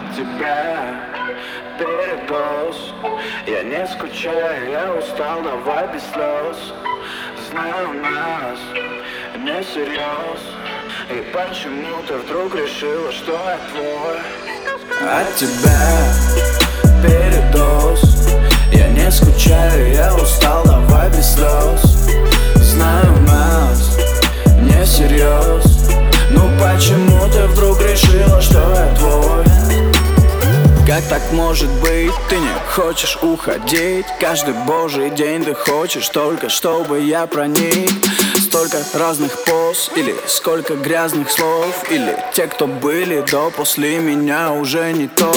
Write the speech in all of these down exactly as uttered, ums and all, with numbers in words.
тебя передоз. Я не скучаю, я устал, давай без слез. Знаю нас не всерьез. И почему ты вдруг решила, что я твой? От тебя передоз. Я не скучаю, я устал, давай без слез. Знаю нас не всерьез. Ну почему ты вдруг решила, что я твой? Как так может быть? Ты не хочешь уходить. Каждый божий день ты хочешь только, чтобы я проник. Столько разных поз, или сколько грязных слов, или те, кто были до, после меня уже не то.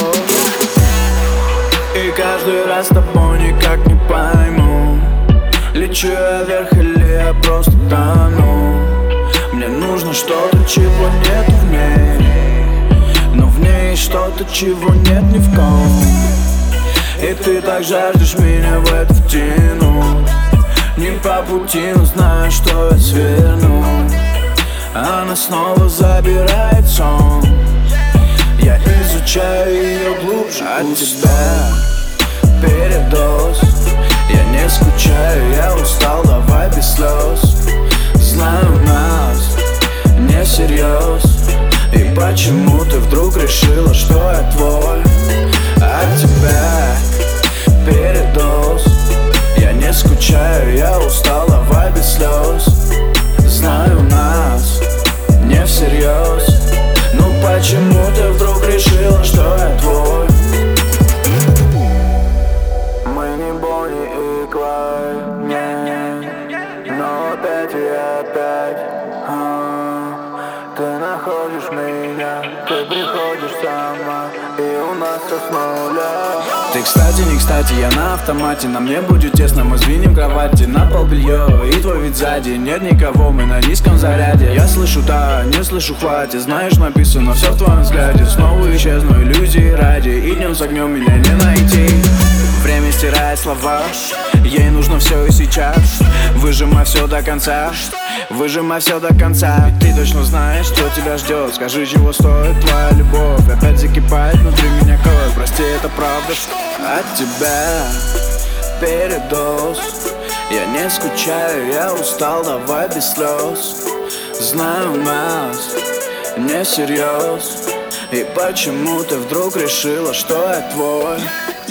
И каждый раз с тобой никак не пойму, лечу я вверх или я просто тону. Мне нужно что-то, чего нет в ней, но в ней что-то, чего нет ни в ком. И ты так жаждешь меня в это втянуть. Не по пути, но знаю, что я сверну. Она снова забирает сон. Я изучаю ее глубже. От тебя передоз. Я не скучаю, я устал, давай без слез. Знаю нас не всерьез. И почему ты вдруг решила, что я твой? От тебя передоз. Я не скучаю, я устал, давай без слез. Знаю нас не всерьез. Ну почему ты вдруг решила, что я твой? Мы не Бонни и Клайд, нет. Но опять и опять а, ты находишь меня, ты приходишь сама, и у нас все с нуля. Ты, кстати, не кстати, я на автомате. На мне будет тесно, мы сдвинем кровати. На пол белье, и твой вид сзади. Нет никого, мы на низком заряде. Я слышу да, не слышу хватит. Знаешь, написано все в твоем взгляде. Снова исчезну, иллюзии ради. И днем с огнем меня не найти. Время стирает слова, ей нужно все и сейчас. Выжимай все до конца, выжимай все до конца. Ведь ты точно знаешь, что тебя ждет. Скажи, чего стоит твоя любовь. Опять закипает внутри меня кровь. Прости, это правда, что от тебя передоз. Я не скучаю, я устал, давай без слез. Знаю нас не всерьез. И почему ты вдруг решила, что я твой?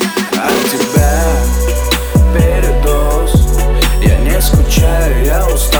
От тебя передоз. Я не скучаю, я устал.